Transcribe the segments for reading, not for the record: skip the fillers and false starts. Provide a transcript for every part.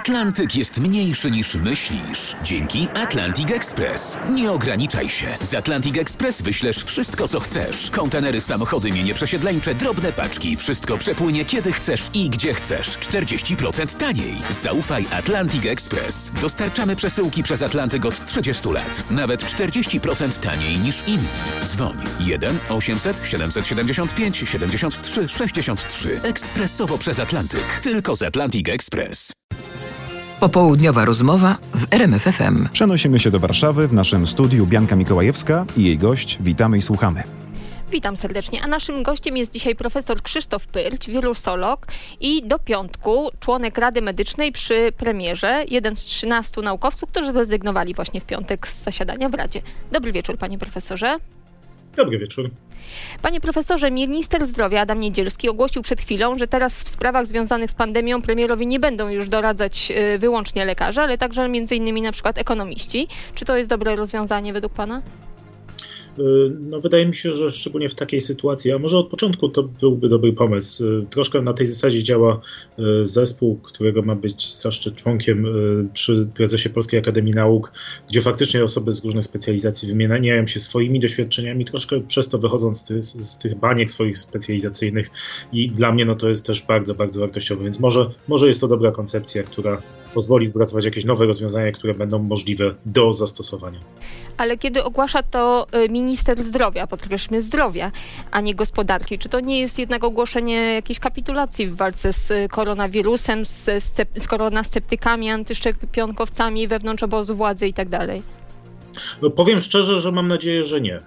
Atlantyk jest mniejszy niż myślisz. Dzięki Atlantic Express. Nie ograniczaj się. Z Atlantic Express wyślesz wszystko, co chcesz. Kontenery, samochody, mienie przesiedleńcze, drobne paczki. Wszystko przepłynie kiedy chcesz i gdzie chcesz. 40% taniej. Zaufaj Atlantic Express. Dostarczamy przesyłki przez Atlantyk od 30 lat. Nawet 40% taniej niż inni. Dzwoń 1 800 775 73 63. Ekspresowo przez Atlantyk. Tylko z Atlantic Express. Popołudniowa rozmowa w RMF FM. Przenosimy się do Warszawy. W naszym studiu Bianka Mikołajewska i jej gość. Witamy i słuchamy. Witam serdecznie, a naszym gościem jest dzisiaj profesor Krzysztof Pyrć, wirusolog i do piątku członek Rady Medycznej przy premierze, jeden z 13 naukowców, którzy zrezygnowali właśnie w piątek z zasiadania w Radzie. Dobry wieczór, panie profesorze. Dobry wieczór. Panie profesorze, minister zdrowia Adam Niedzielski ogłosił przed chwilą, że teraz w sprawach związanych z pandemią premierowi nie będą już doradzać wyłącznie lekarze, ale także między innymi na przykład ekonomiści. Czy to jest dobre rozwiązanie według pana? No, wydaje mi się, że szczególnie w takiej sytuacji, a może od początku to byłby dobry pomysł. Troszkę na tej zasadzie działa zespół, którego ma być zaszczyt członkiem przy prezesie Polskiej Akademii Nauk, gdzie faktycznie osoby z różnych specjalizacji wymieniają się swoimi doświadczeniami, troszkę przez to wychodząc z tych baniek swoich specjalizacyjnych i dla mnie to jest też bardzo, bardzo wartościowe, więc może jest to dobra koncepcja, która pozwoli wypracować jakieś nowe rozwiązania, które będą możliwe do zastosowania. Ale kiedy ogłasza to minister zdrowia, podkreślmy zdrowia, a nie gospodarki, czy to nie jest jednak ogłoszenie jakiejś kapitulacji w walce z koronawirusem, z koronasceptykami, antyszczepionkowcami wewnątrz obozu władzy i tak dalej? No, powiem szczerze, że mam nadzieję, że nie.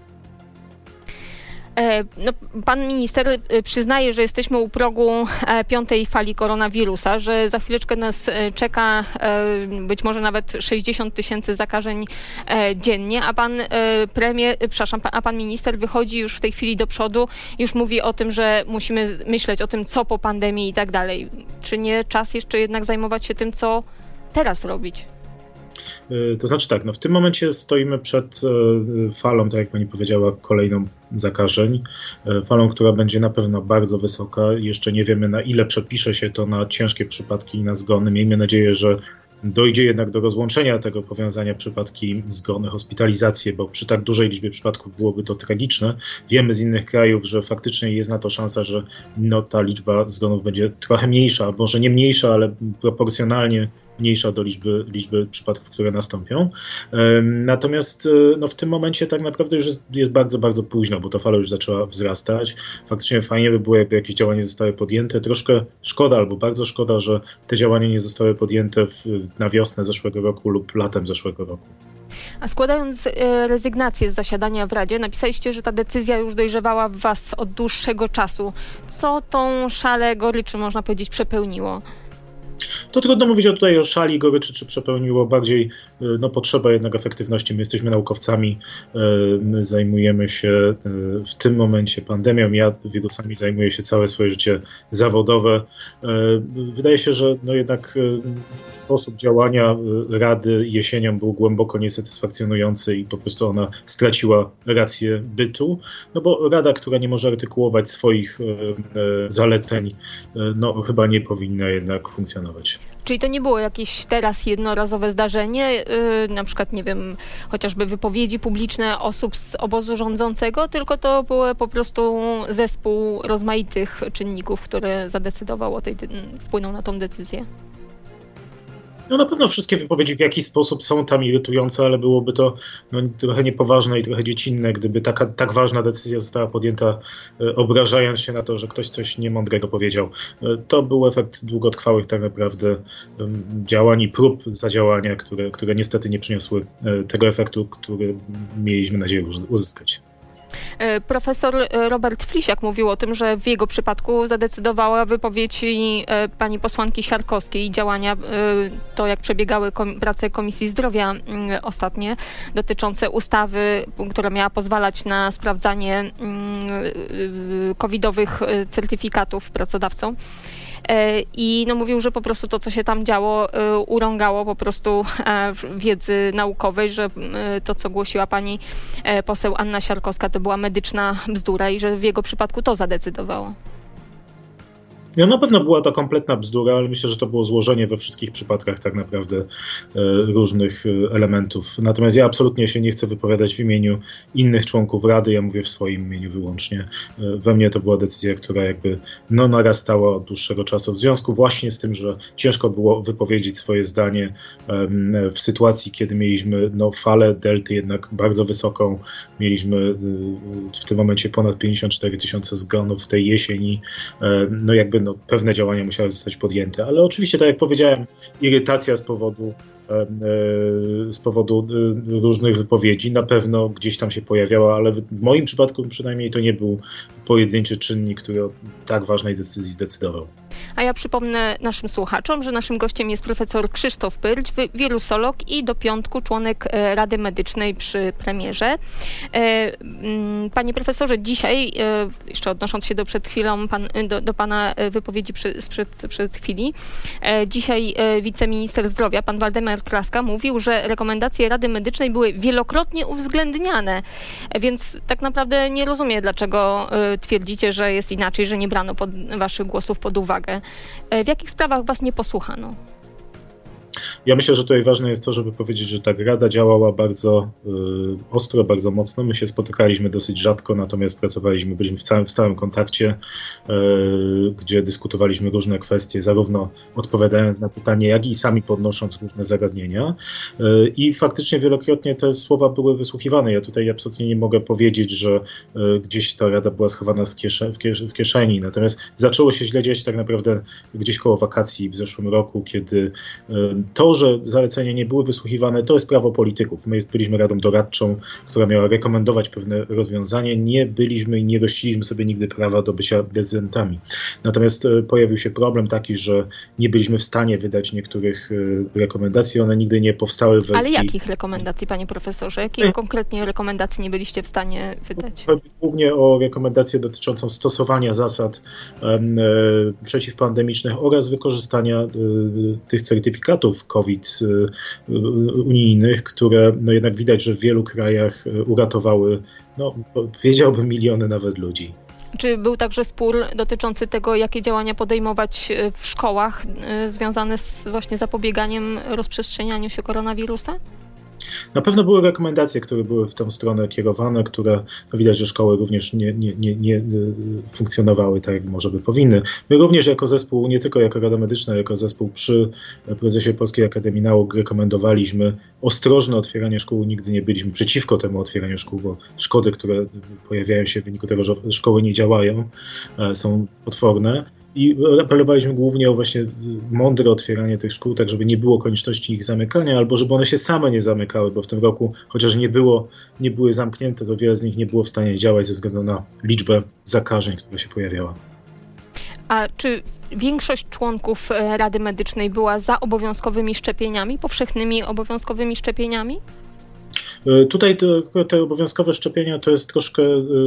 No, pan minister przyznaje, że jesteśmy u progu 5. fali koronawirusa, że za chwileczkę nas czeka być może nawet 60 000 zakażeń dziennie, a pan minister wychodzi już w tej chwili do przodu, już mówi o tym, że musimy myśleć o tym, co po pandemii i tak dalej. Czy nie czas jeszcze jednak zajmować się tym, co teraz robić? To znaczy tak, w tym momencie stoimy przed falą, tak jak pani powiedziała, kolejną zakażeń. Falą, która będzie na pewno bardzo wysoka. Jeszcze nie wiemy, na ile przepisze się to na ciężkie przypadki i na zgony. Miejmy nadzieję, że dojdzie jednak do rozłączenia tego powiązania przypadki, zgony, hospitalizacje, bo przy tak dużej liczbie przypadków byłoby to tragiczne. Wiemy z innych krajów, że faktycznie jest na to szansa, że ta liczba zgonów będzie trochę mniejsza, może nie mniejsza, ale proporcjonalnie mniejsza do liczby przypadków, które nastąpią. Natomiast w tym momencie tak naprawdę już jest bardzo, bardzo późno, bo ta fala już zaczęła wzrastać. Faktycznie fajnie by było, jakby jakieś działania zostały podjęte. Troszkę szkoda albo bardzo szkoda, że te działania nie zostały podjęte na wiosnę zeszłego roku lub latem zeszłego roku. A składając rezygnację z zasiadania w Radzie, napisaliście, że ta decyzja już dojrzewała w was od dłuższego czasu. Co tą szalę goryczy, można powiedzieć, przepełniło? To trudno mówić tutaj o szali goryczy, czy przepełniło, bardziej potrzeba jednak efektywności. My jesteśmy naukowcami, my zajmujemy się w tym momencie pandemią, ja wirusami zajmuję się całe swoje życie zawodowe. Wydaje się, że jednak sposób działania Rady jesienią był głęboko niesatysfakcjonujący i po prostu ona straciła rację bytu, bo Rada, która nie może artykułować swoich zaleceń, chyba nie powinna jednak funkcjonować. Czyli to nie było jakieś teraz jednorazowe zdarzenie, na przykład, nie wiem, chociażby wypowiedzi publiczne osób z obozu rządzącego, tylko to był po prostu zespół rozmaitych czynników, które zadecydował wpłynął na tą decyzję? Na pewno wszystkie wypowiedzi w jakiś sposób są tam irytujące, ale byłoby to trochę niepoważne i trochę dziecinne, gdyby tak ważna decyzja została podjęta, obrażając się na to, że ktoś coś niemądrego powiedział. To był efekt długotrwałych tak naprawdę działań i prób zadziałania, które niestety nie przyniosły tego efektu, który mieliśmy nadzieję uzyskać. Profesor Robert Flisiak mówił o tym, że w jego przypadku zadecydowała wypowiedź pani posłanki Siarkowskiej i działania, to jak przebiegały prace Komisji Zdrowia ostatnie, dotyczące ustawy, która miała pozwalać na sprawdzanie covidowych certyfikatów pracodawcom. I mówił, że po prostu to, co się tam działo, urągało po prostu wiedzy naukowej, że to, co głosiła pani poseł Anna Siarkowska, to była medyczna bzdura i że w jego przypadku to zadecydowało. No, na pewno była to kompletna bzdura, ale myślę, że to było złożenie we wszystkich przypadkach tak naprawdę różnych elementów. Natomiast ja absolutnie się nie chcę wypowiadać w imieniu innych członków Rady, ja mówię w swoim imieniu wyłącznie. We mnie to była decyzja, która jakby narastała od dłuższego czasu w związku właśnie z tym, że ciężko było wypowiedzieć swoje zdanie w sytuacji, kiedy mieliśmy falę delty jednak bardzo wysoką. Mieliśmy w tym momencie ponad 54 000 zgonów w tej jesieni. Pewne działania musiały zostać podjęte, ale oczywiście, tak jak powiedziałem, irytacja z powodu różnych wypowiedzi na pewno gdzieś tam się pojawiała, ale w moim przypadku przynajmniej to nie był pojedynczy czynnik, który o tak ważnej decyzji zdecydował. A ja przypomnę naszym słuchaczom, że naszym gościem jest profesor Krzysztof Pyrć, wirusolog i do piątku członek Rady Medycznej przy premierze. Panie profesorze, dzisiaj, jeszcze odnosząc się do pana wypowiedzi przed chwili, dzisiaj wiceminister zdrowia, pan Waldemar Kraska, mówił, że rekomendacje Rady Medycznej były wielokrotnie uwzględniane, więc tak naprawdę nie rozumiem, dlaczego twierdzicie, że jest inaczej, że nie brano waszych głosów pod uwagę. W jakich sprawach was nie posłuchano? Ja myślę, że tutaj ważne jest to, żeby powiedzieć, że tak, Rada działała bardzo ostro, bardzo mocno. My się spotykaliśmy dosyć rzadko, natomiast byliśmy w stałym kontakcie, gdzie dyskutowaliśmy różne kwestie, zarówno odpowiadając na pytanie, jak i sami podnosząc różne zagadnienia. I faktycznie wielokrotnie te słowa były wysłuchiwane. Ja tutaj absolutnie nie mogę powiedzieć, że gdzieś ta Rada była schowana w kieszeni. Natomiast zaczęło się źle dziać tak naprawdę gdzieś koło wakacji w zeszłym roku, kiedy to, że zalecenia nie były wysłuchiwane, to jest prawo polityków. My byliśmy radą doradczą, która miała rekomendować pewne rozwiązanie. Nie byliśmy i nie rościliśmy sobie nigdy prawa do bycia decydentami. Natomiast pojawił się problem taki, że nie byliśmy w stanie wydać niektórych rekomendacji. One nigdy nie powstały w wersji... Ale jakich rekomendacji, panie profesorze? Jakich konkretnie rekomendacji nie byliście w stanie wydać? Chodzi głównie o rekomendację dotyczącą stosowania zasad przeciwpandemicznych oraz wykorzystania tych certyfikatów COVID unijnych, które jednak widać, że w wielu krajach uratowały, powiedziałbym, miliony nawet ludzi. Czy był także spór dotyczący tego, jakie działania podejmować w szkołach związane z właśnie zapobieganiem rozprzestrzenianiu się koronawirusa? Na pewno były rekomendacje, które były w tę stronę kierowane, które widać, że szkoły również nie funkcjonowały tak, jak może by powinny. My również jako zespół, nie tylko jako Rada Medyczna, jako zespół przy prezesie Polskiej Akademii Nauk rekomendowaliśmy ostrożne otwieranie szkół. Nigdy nie byliśmy przeciwko temu otwieraniu szkół, bo szkody, które pojawiają się w wyniku tego, że szkoły nie działają, są potworne. I apelowaliśmy głównie o właśnie mądre otwieranie tych szkół, tak żeby nie było konieczności ich zamykania, albo żeby one się same nie zamykały, bo w tym roku, chociaż nie były zamknięte, to wiele z nich nie było w stanie działać ze względu na liczbę zakażeń, która się pojawiała. A czy większość członków Rady Medycznej była za obowiązkowymi szczepieniami, powszechnymi obowiązkowymi szczepieniami? Tutaj te obowiązkowe szczepienia to jest troszkę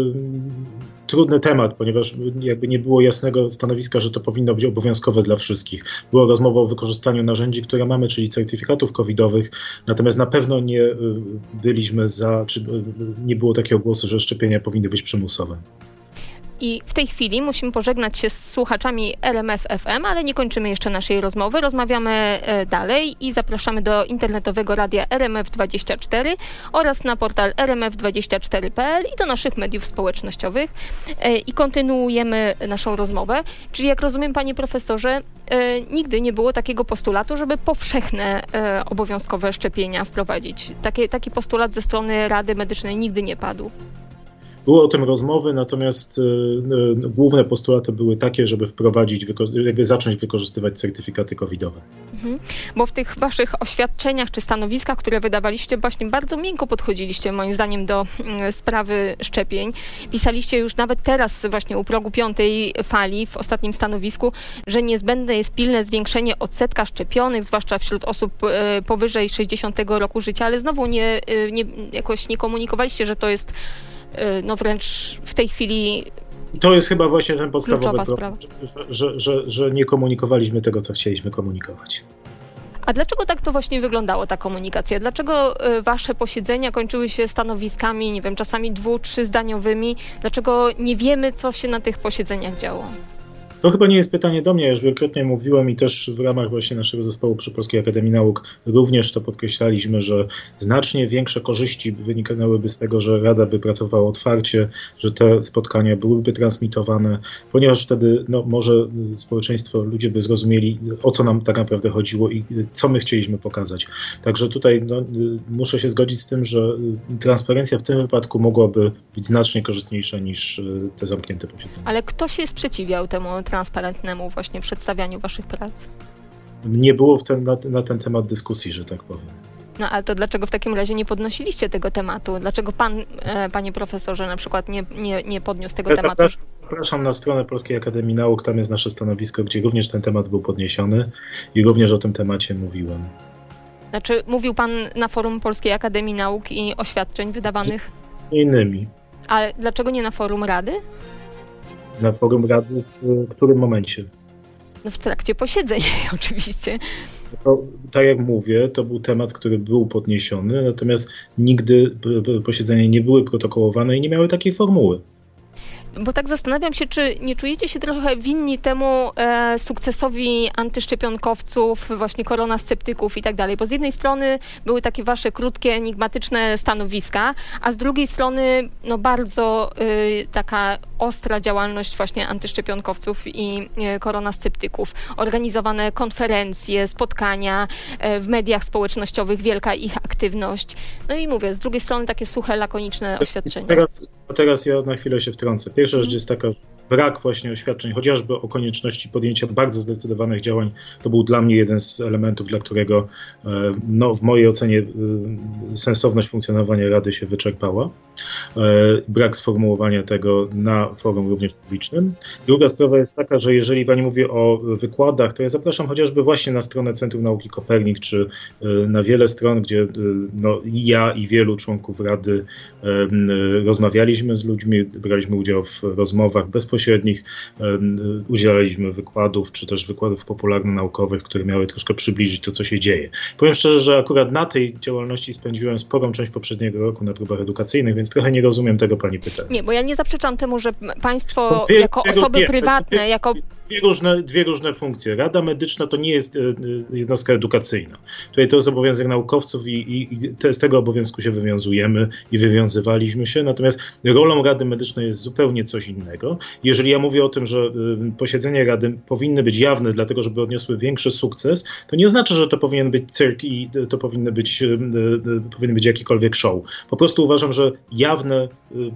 trudny temat, ponieważ jakby nie było jasnego stanowiska, że to powinno być obowiązkowe dla wszystkich. Była rozmowa o wykorzystaniu narzędzi, które mamy, czyli certyfikatów covidowych, natomiast na pewno nie byliśmy za, czy nie było takiego głosu, że szczepienia powinny być przymusowe. I w tej chwili musimy pożegnać się z słuchaczami RMF FM, ale nie kończymy jeszcze naszej rozmowy. Rozmawiamy dalej i zapraszamy do internetowego radia RMF24 oraz na portal rmf24.pl i do naszych mediów społecznościowych. I kontynuujemy naszą rozmowę. Czyli jak rozumiem, panie profesorze, nigdy nie było takiego postulatu, żeby powszechne obowiązkowe szczepienia wprowadzić. Taki postulat ze strony Rady Medycznej nigdy nie padł. Były o tym rozmowy, natomiast główne postulaty były takie, żeby zacząć wykorzystywać certyfikaty covidowe. Bo w tych waszych oświadczeniach czy stanowiskach, które wydawaliście, właśnie bardzo miękko podchodziliście moim zdaniem do sprawy szczepień. Pisaliście już nawet teraz właśnie u progu 5. fali w ostatnim stanowisku, że niezbędne jest pilne zwiększenie odsetka szczepionych, zwłaszcza wśród osób powyżej 60 roku życia, ale znowu jakoś nie komunikowaliście, że to jest wręcz w tej chwili to jest chyba właśnie ten podstawowy problem, że nie komunikowaliśmy tego, co chcieliśmy komunikować. A dlaczego tak to właśnie wyglądało, ta komunikacja? Dlaczego wasze posiedzenia kończyły się stanowiskami, nie wiem, czasami 2-3 zdaniowymi? Dlaczego nie wiemy, co się na tych posiedzeniach działo? To chyba nie jest pytanie do mnie, ja już wielokrotnie mówiłem i też w ramach właśnie naszego zespołu przy Polskiej Akademii Nauk również to podkreślaliśmy, że znacznie większe korzyści wynikałyby z tego, że Rada by pracowała otwarcie, że te spotkania byłyby transmitowane, ponieważ wtedy może społeczeństwo, ludzie by zrozumieli, o co nam tak naprawdę chodziło i co my chcieliśmy pokazać. Także tutaj muszę się zgodzić z tym, że transparencja w tym wypadku mogłaby być znacznie korzystniejsza niż te zamknięte posiedzenia. Ale kto się sprzeciwiał temu transparentnemu właśnie przedstawianiu waszych prac? Nie było na ten temat dyskusji, że tak powiem. No ale to dlaczego w takim razie nie podnosiliście tego tematu? Dlaczego pan, panie profesorze, na przykład nie podniósł tego tematu? Zapraszam na stronę Polskiej Akademii Nauk, tam jest nasze stanowisko, gdzie również ten temat był podniesiony i również o tym temacie mówiłem. Znaczy, mówił pan na forum Polskiej Akademii Nauk i oświadczeń wydawanych? Z innymi. Ale dlaczego nie na forum Rady? Na forum Rady w którym momencie? No w trakcie posiedzeń oczywiście. Tak jak mówię, to był temat, który był podniesiony, natomiast nigdy posiedzenia nie były protokołowane i nie miały takiej formuły. Bo tak zastanawiam się, czy nie czujecie się trochę winni temu sukcesowi antyszczepionkowców, właśnie koronasceptyków i tak dalej. Bo z jednej strony były takie wasze krótkie, enigmatyczne stanowiska, a z drugiej strony bardzo taka ostra działalność właśnie antyszczepionkowców i koronasceptyków. Organizowane konferencje, spotkania w mediach społecznościowych, wielka ich aktywność. No i mówię, z drugiej strony takie suche, lakoniczne oświadczenia. Teraz ja na chwilę się wtrącę. Pierwsza rzecz jest taka, że brak właśnie oświadczeń, chociażby o konieczności podjęcia bardzo zdecydowanych działań, to był dla mnie jeden z elementów, dla którego w mojej ocenie sensowność funkcjonowania Rady się wyczerpała. Brak sformułowania tego na forum również publicznym. Druga sprawa jest taka, że jeżeli pani mówi o wykładach, to ja zapraszam chociażby właśnie na stronę Centrum Nauki Kopernik, czy na wiele stron, gdzie i ja i wielu członków Rady rozmawialiśmy z ludźmi, braliśmy udział w rozmowach bezpośrednich, udzielaliśmy wykładów, czy też wykładów popularno-naukowych, które miały troszkę przybliżyć to, co się dzieje. Powiem szczerze, że akurat na tej działalności spędziłem sporą część poprzedniego roku na próbach edukacyjnych, więc trochę nie rozumiem tego pani pytania. Nie, bo ja nie zaprzeczam temu, że państwo jako osoby prywatne, jako... Dwie różne funkcje. Rada Medyczna to nie jest jednostka edukacyjna. Tutaj to jest obowiązek naukowców i z tego obowiązku się wywiązujemy i wywiązywaliśmy się, natomiast rolą Rady Medycznej jest zupełnie coś innego. Jeżeli ja mówię o tym, że posiedzenia Rady powinny być jawne, dlatego żeby odniosły większy sukces, to nie oznacza, że to powinien być cyrk i to powinny być jakikolwiek show. Po prostu uważam, że jawne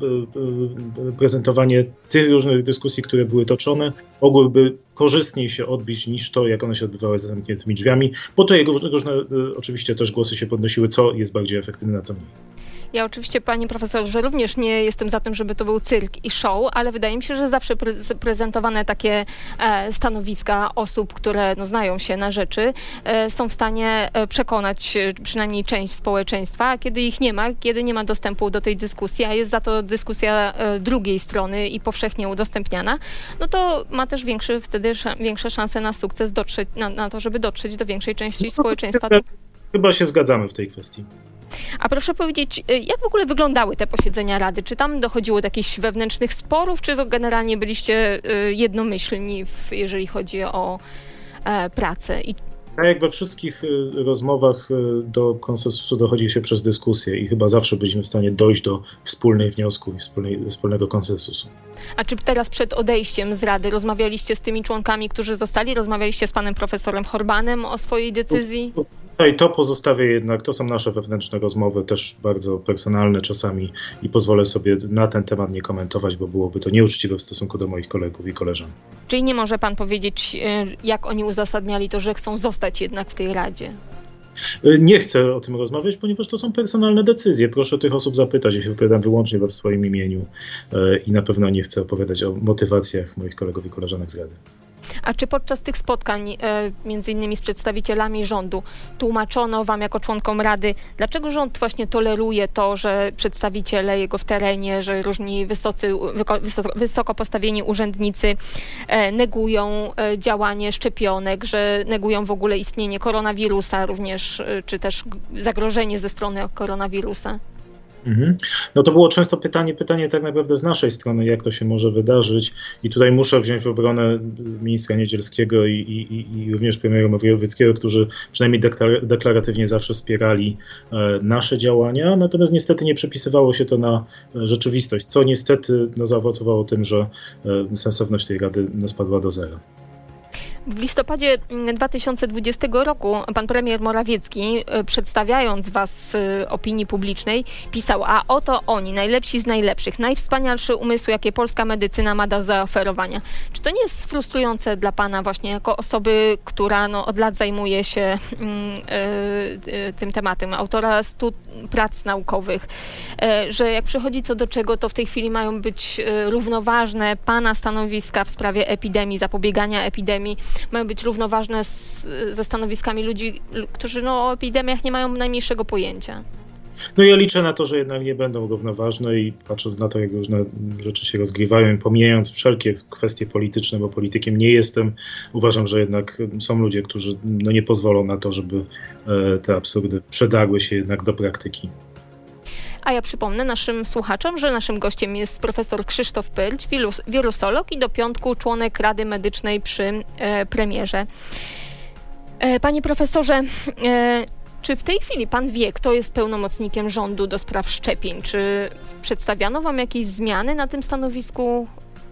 prezentowanie tych różnych dyskusji, które były toczone, mogłyby korzystniej się odbić niż to, jak one się odbywały za zamkniętymi drzwiami, bo tutaj różne oczywiście też głosy się podnosiły, co jest bardziej efektywne, a co mniej. Ja oczywiście, panie profesorze, również nie jestem za tym, żeby to był cyrk i show, ale wydaje mi się, że zawsze prezentowane takie stanowiska osób, które znają się na rzeczy, są w stanie przekonać przynajmniej część społeczeństwa, a kiedy ich nie ma, kiedy nie ma dostępu do tej dyskusji, a jest za to dyskusja drugiej strony i powszechnie udostępniana, no to ma też większe szanse na sukces, na to, żeby dotrzeć do większej części społeczeństwa. Chyba się zgadzamy w tej kwestii. A proszę powiedzieć, jak w ogóle wyglądały te posiedzenia Rady? Czy tam dochodziło do jakichś wewnętrznych sporów, czy generalnie byliście jednomyślni, jeżeli chodzi o pracę? Tak jak we wszystkich rozmowach do konsensusu dochodzi się przez dyskusję i chyba zawsze byliśmy w stanie dojść do wspólnych wniosków i wspólnego konsensusu. A czy teraz przed odejściem z Rady rozmawialiście z tymi członkami, którzy zostali? Rozmawialiście z panem profesorem Horbanem o swojej decyzji? I to pozostawię jednak, to są nasze wewnętrzne rozmowy, też bardzo personalne czasami i pozwolę sobie na ten temat nie komentować, bo byłoby to nieuczciwe w stosunku do moich kolegów i koleżanek. Czyli nie może pan powiedzieć, jak oni uzasadniali to, że chcą zostać jednak w tej Radzie? Nie chcę o tym rozmawiać, ponieważ to są personalne decyzje. Proszę tych osób zapytać, ja się wypowiadam wyłącznie w swoim imieniu i na pewno nie chcę opowiadać o motywacjach moich kolegów i koleżanek z Rady. A czy podczas tych spotkań, między innymi z przedstawicielami rządu, tłumaczono wam jako członkom Rady, dlaczego rząd właśnie toleruje to, że przedstawiciele jego w terenie, że różni wysoko postawieni urzędnicy negują działanie szczepionek, że negują w ogóle istnienie koronawirusa również, czy też zagrożenie ze strony koronawirusa? No to było często pytanie tak naprawdę z naszej strony, jak to się może wydarzyć, i tutaj muszę wziąć w obronę ministra Niedzielskiego i również premiera Morawieckiego, którzy przynajmniej deklaratywnie zawsze wspierali nasze działania, natomiast niestety nie przepisywało się to na rzeczywistość, co niestety zaowocowało tym, że sensowność tej rady spadła do zera. W listopadzie 2020 roku pan premier Morawiecki, przedstawiając was opinii publicznej, pisał: a oto oni, najlepsi z najlepszych, najwspanialsze umysły, jakie polska medycyna ma do zaoferowania. Czy to nie jest frustrujące dla pana właśnie jako osoby, która od lat zajmuje się tym tematem, autora 100 prac naukowych, że jak przychodzi co do czego, to w tej chwili mają być równoważne pana stanowiska w sprawie epidemii, zapobiegania epidemii, mają być równoważne ze stanowiskami ludzi, którzy o epidemiach nie mają najmniejszego pojęcia? No ja liczę na to, że jednak nie będą równoważne i patrząc na to, jak różne rzeczy się rozgrywają, pomijając wszelkie kwestie polityczne, bo politykiem nie jestem, uważam, że jednak są ludzie, którzy nie pozwolą na to, żeby te absurdy przedarły się jednak do praktyki. A ja przypomnę naszym słuchaczom, że naszym gościem jest profesor Krzysztof Pyrć, wirusolog i do piątku członek Rady Medycznej przy premierze. Panie profesorze, czy w tej chwili pan wie, kto jest pełnomocnikiem rządu do spraw szczepień? Czy przedstawiano wam jakieś zmiany na tym stanowisku?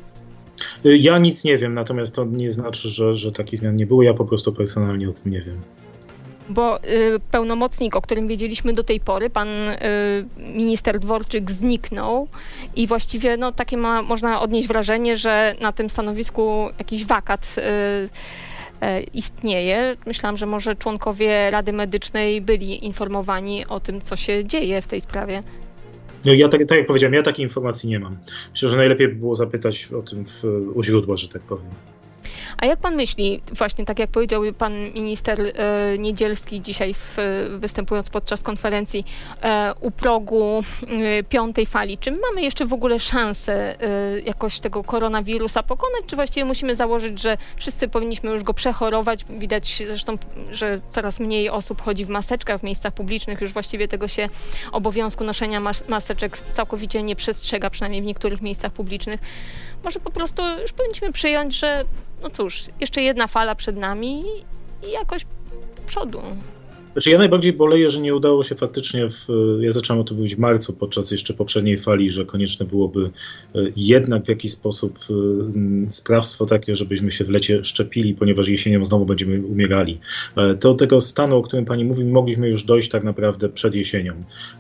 Ja nic nie wiem, natomiast to nie znaczy, że takich zmian nie było. Ja po prostu personalnie o tym nie wiem. Bo pełnomocnik, o którym wiedzieliśmy do tej pory, pan minister Dworczyk, zniknął i właściwie takie można odnieść wrażenie, że na tym stanowisku jakiś wakat istnieje. Myślałam, że może członkowie Rady Medycznej byli informowani o tym, co się dzieje w tej sprawie. No ja tak jak powiedziałem, ja takiej informacji nie mam. Myślę, że najlepiej by było zapytać o tym u źródła, że tak powiem. A jak pan myśli, właśnie tak jak powiedział pan minister Niedzielski dzisiaj występując podczas konferencji, u progu 5. fali, czy mamy jeszcze w ogóle szansę jakoś tego koronawirusa pokonać, czy właściwie musimy założyć, że wszyscy powinniśmy już go przechorować? Widać zresztą, że coraz mniej osób chodzi w maseczkach w miejscach publicznych, już właściwie tego się obowiązku noszenia maseczek całkowicie nie przestrzega, przynajmniej w niektórych miejscach publicznych. Może po prostu już powinniśmy przyjąć, że jeszcze jedna fala przed nami i jakoś do przodu. Znaczy ja najbardziej boleję, że nie udało się faktycznie, ja zacząłem o tym mówić w marcu podczas jeszcze poprzedniej fali, że konieczne byłoby jednak w jakiś sposób sprawstwo takie, żebyśmy się w lecie szczepili, ponieważ jesienią znowu będziemy umierali. Do tego stanu, o którym pani mówi, mogliśmy już dojść tak naprawdę przed jesienią.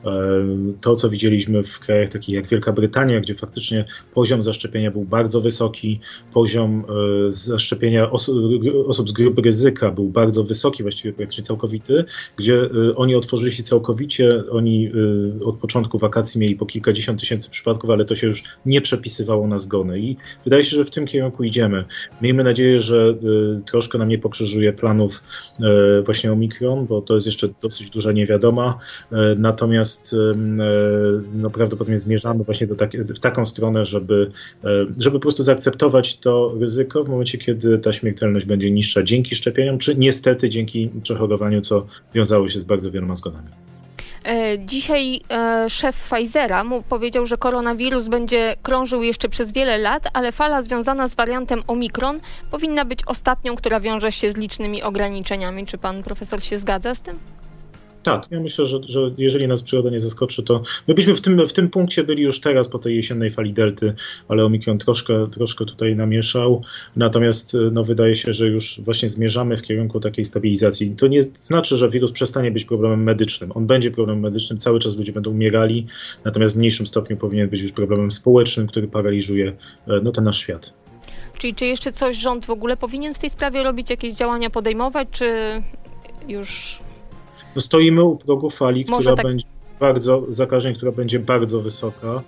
To, co widzieliśmy w krajach takich jak Wielka Brytania, gdzie faktycznie poziom zaszczepienia był bardzo wysoki, poziom zaszczepienia osób z grupy ryzyka był bardzo wysoki, właściwie praktycznie całkowity, gdzie oni otworzyli się całkowicie, oni od początku wakacji mieli po kilkadziesiąt tysięcy przypadków, ale to się już nie przepisywało na zgony i wydaje się, że w tym kierunku idziemy. Miejmy nadzieję, że troszkę nam nie pokrzyżuje planów właśnie Omikron, bo to jest jeszcze dosyć duża niewiadoma, natomiast prawdopodobnie zmierzamy właśnie w taką stronę, żeby po prostu zaakceptować to ryzyko w momencie, kiedy ta śmiertelność będzie niższa dzięki szczepieniom, czy niestety dzięki przechorowaniu, co wiązało się z bardzo wieloma zgonami. Dzisiaj szef Pfizera powiedział, że koronawirus będzie krążył jeszcze przez wiele lat, ale fala związana z wariantem Omikron powinna być ostatnią, która wiąże się z licznymi ograniczeniami. Czy pan profesor się zgadza z tym? Tak, ja myślę, że jeżeli nas przyroda nie zaskoczy, to my byśmy w tym punkcie byli już teraz po tej jesiennej fali delty, ale Omikron troszkę tutaj namieszał. Natomiast wydaje się, że już właśnie zmierzamy w kierunku takiej stabilizacji. To nie znaczy, że wirus przestanie być problemem medycznym. On będzie problemem medycznym, cały czas ludzie będą umierali, natomiast w mniejszym stopniu powinien być już problemem społecznym, który paraliżuje ten nasz świat. Czyli czy jeszcze coś rząd w ogóle powinien w tej sprawie robić, jakieś działania podejmować, czy już... Stoimy u progu fali, która będzie zakażeń, która będzie bardzo wysoka.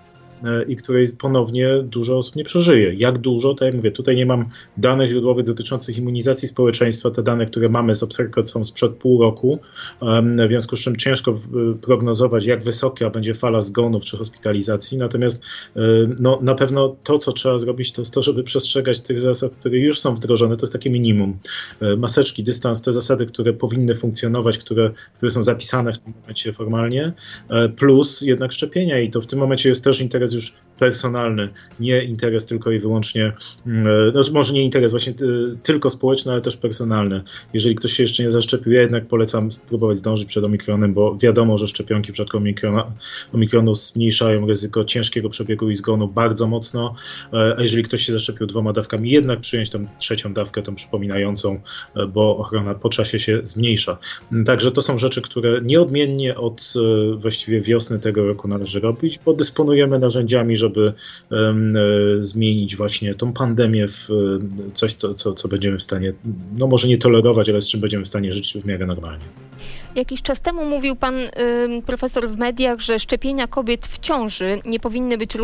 i której ponownie dużo osób nie przeżyje. Jak dużo? Tak jak mówię, tutaj nie mam danych źródłowych dotyczących immunizacji społeczeństwa. Te dane, które mamy z Observer są sprzed pół roku, w związku z czym ciężko prognozować, jak wysoka będzie fala zgonów czy hospitalizacji. Natomiast na pewno to, co trzeba zrobić, to jest to, żeby przestrzegać tych zasad, które już są wdrożone. To jest takie minimum. Maseczki, dystans, te zasady, które powinny funkcjonować, które są zapisane w tym momencie formalnie, plus jednak szczepienia i to w tym momencie jest też interes już personalny, nie interes tylko i wyłącznie, może nie interes właśnie tylko społeczny, ale też personalny. Jeżeli ktoś się jeszcze nie zaszczepił, ja jednak polecam spróbować zdążyć przed Omikronem, bo wiadomo, że szczepionki w przypadku Omikronu zmniejszają ryzyko ciężkiego przebiegu i zgonu bardzo mocno, a jeżeli ktoś się zaszczepił 2 dawkami, jednak przyjąć tą 3. dawkę, tą przypominającą, bo ochrona po czasie się zmniejsza. Także to są rzeczy, które nieodmiennie od właściwie wiosny tego roku należy robić, bo dysponujemy narzędziami, żeby zmienić właśnie tą pandemię w coś, co będziemy w stanie, może nie tolerować, ale z czym będziemy w stanie żyć w miarę normalnie. Jakiś czas temu mówił pan profesor w mediach, że szczepienia kobiet w ciąży nie powinny być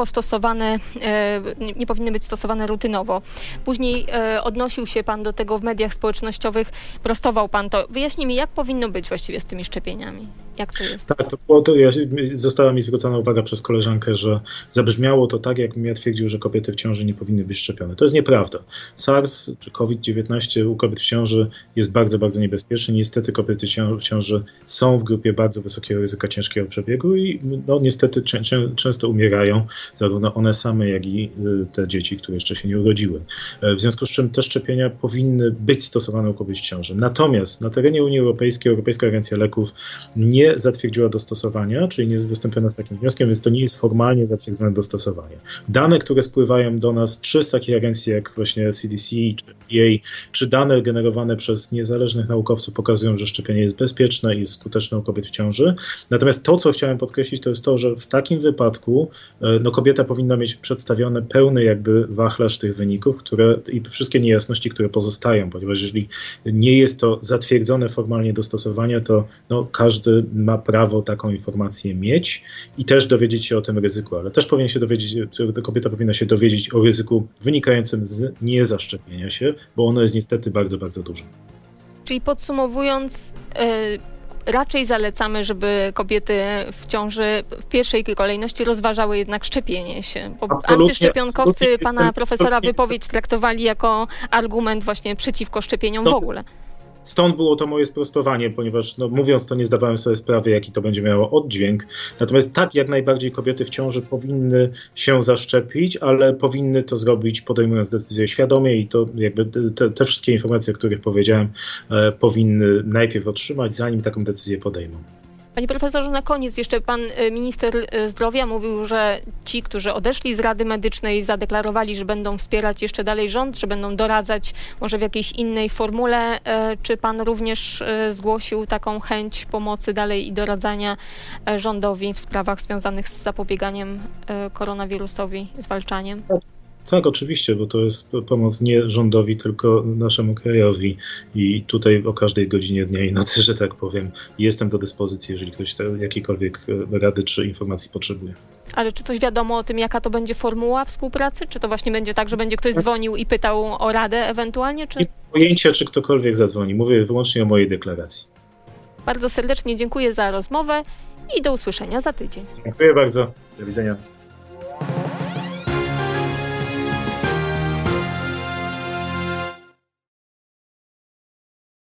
stosowane rutynowo. Później odnosił się pan do tego w mediach społecznościowych, prostował pan to. Wyjaśnij mi, jak powinno być właściwie z tymi szczepieniami? Jak to jest? Tak, została mi zwrócona uwaga przez koleżankę, że zabrzmiało to tak, jakbym ja twierdził, że kobiety w ciąży nie powinny być szczepione. To jest nieprawda. SARS czy COVID-19 u kobiet w ciąży jest bardzo, bardzo niebezpieczny. Niestety kobiety w ciąży są w grupie bardzo wysokiego ryzyka ciężkiego przebiegu i niestety często umierają, zarówno one same, jak i te dzieci, które jeszcze się nie urodziły. W związku z czym te szczepienia powinny być stosowane u kobiet w ciąży. Natomiast na terenie Unii Europejskiej Europejska Agencja Leków nie zatwierdziła dostosowania, czyli nie wystąpiono z takim wnioskiem, więc to nie jest formalnie zatwierdzone dostosowanie. Dane, które spływają do nas, czy z takich agencji jak właśnie CDC, czy EA, czy dane generowane przez niezależnych naukowców pokazują, że szczepienie jest bezpieczne i jest skuteczne u kobiet w ciąży. Natomiast to, co chciałem podkreślić, to jest to, że w takim wypadku kobieta powinna mieć przedstawione pełny jakby wachlarz tych wyników, i wszystkie niejasności, które pozostają, ponieważ jeżeli nie jest to zatwierdzone formalnie dostosowanie, to każdy ma prawo taką informację mieć i też dowiedzieć się o tym ryzyku, ale też kobieta powinna się dowiedzieć o ryzyku wynikającym z niezaszczepienia się, bo ono jest niestety bardzo, bardzo duże. Czyli podsumowując, raczej zalecamy, żeby kobiety w ciąży w pierwszej kolejności rozważały jednak szczepienie się. Bo antyszczepionkowcy pana profesora wypowiedź traktowali jako argument właśnie przeciwko szczepieniom w ogóle. Stąd było to moje sprostowanie, ponieważ mówiąc to nie zdawałem sobie sprawy, jaki to będzie miało oddźwięk. Natomiast tak, jak najbardziej kobiety w ciąży powinny się zaszczepić, ale powinny to zrobić podejmując decyzję świadomie i to jakby te wszystkie informacje, o których powiedziałem, powinny najpierw otrzymać, zanim taką decyzję podejmą. Panie profesorze, na koniec jeszcze pan minister zdrowia mówił, że ci, którzy odeszli z Rady Medycznej, zadeklarowali, że będą wspierać jeszcze dalej rząd, że będą doradzać może w jakiejś innej formule. Czy pan również zgłosił taką chęć pomocy dalej i doradzania rządowi w sprawach związanych z zapobieganiem koronawirusowi, zwalczaniem? Tak, oczywiście, bo to jest pomoc nie rządowi, tylko naszemu krajowi i tutaj o każdej godzinie dnia i nocy, że tak powiem, jestem do dyspozycji, jeżeli ktoś jakiejkolwiek rady czy informacji potrzebuje. Ale czy coś wiadomo o tym, jaka to będzie formuła współpracy? Czy to właśnie będzie tak, że będzie ktoś dzwonił i pytał o radę ewentualnie? Czy... Nie mam pojęcia, czy ktokolwiek zadzwoni. Mówię wyłącznie o mojej deklaracji. Bardzo serdecznie dziękuję za rozmowę i do usłyszenia za tydzień. Dziękuję bardzo. Do widzenia.